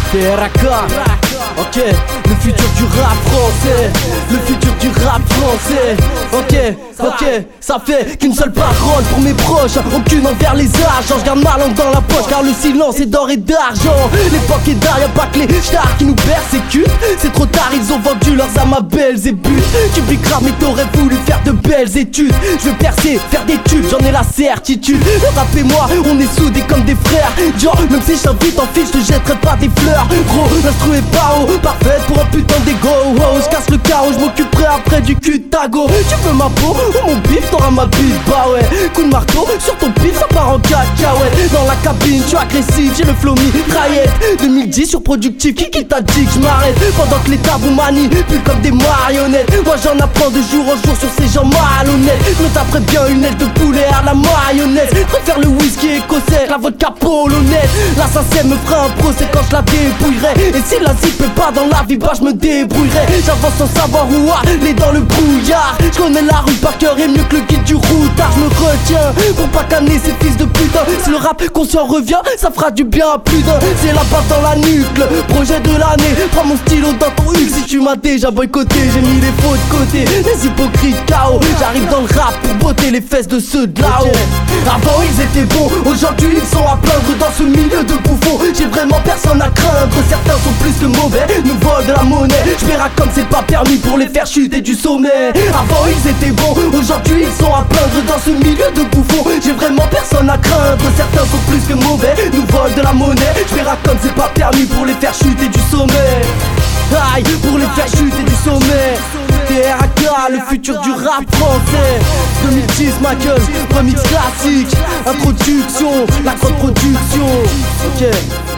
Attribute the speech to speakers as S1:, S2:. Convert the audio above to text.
S1: TRAK, ok, le futur du rap français, le futur du rap français, ok, ça fait qu'une seule parole pour mes proches, aucune envers les agents. Je garde ma langue dans la poche car le silence est d'or et d'argent. L'époque est d'art, y'a pas que les stars qui nous persécutent. C'est trop tard, ils ont vendu leurs âmes à belles et buts. Tu piques grave mais t'aurais voulu faire de belles études. Je veux percer, faire des tubes, j'en ai la certitude. Le rap et moi, on est soudés comme des frères. Genre, même si je t'invite en fille, je te jetterai pas des fleurs. Gros, l'instru est pas haut, parfaite pour un putain d'ego. Oh, je casse le carreau, je m'occuperai après du cul de ta go. Tu veux ma peau ou mon bif, t'auras ma bif, bah ouais. Coup de marteau sur ton pif, ça part en cacahuète. Dans la cabine, je suis agressif, j'ai le flow mitraillette. 2010 surproductif, qui t'a dit que je m'arrête? Pendant que les tabous manipulent comme des marionnettes. Moi j'en apprends de jour en jour sur ces gens malhonnêtes. Je me taperais bien une aile de poulet à la mayonnaise. Préfère le whisky écossais, la vodka polonaise. L'assassin me fera un procès quand je la dépouillerai. Et si la zip est pas dans la vie, bah je me débrouillerai. J'avance sans savoir où aller dans le brouillard. Je connais la rue par cœur et mieux que le guide du routard. Je me retiens pour pas canner ces fils de putain. Si le rap conscient revient, ça fera du bien à plus d'un. C'est la balle dans la nuque, le projet de l'année. Prends mon stylo dans ton huc si tu m'as déjà boycotté. J'ai mis les faux de côté, les hypocrites KO. J'arrive dans le rap pour botter les fesses de ceux de là-haut. Avant ils étaient bons, aujourd'hui ils sont à plaindre dans ce milieu de bouffons. J'ai vraiment personne à craindre, certains sont plus que mauvais, nous volent de la monnaie. J'verrai comme c'est pas permis pour les faire chuter du sommet. Avant ils étaient bons, aujourd'hui ils sont à plaindre dans ce milieu de bouffons. J'ai vraiment personne à craindre, certains sont plus que mauvais, nous volent de la monnaie. J'verrai comme c'est pas permis pour les faire chuter du sommet. Aïe, pour les faire chuter du sommet. TRAK, le futur du rap français. 2010 ma gueule, remix classique. Introduction, la grande production. Ok.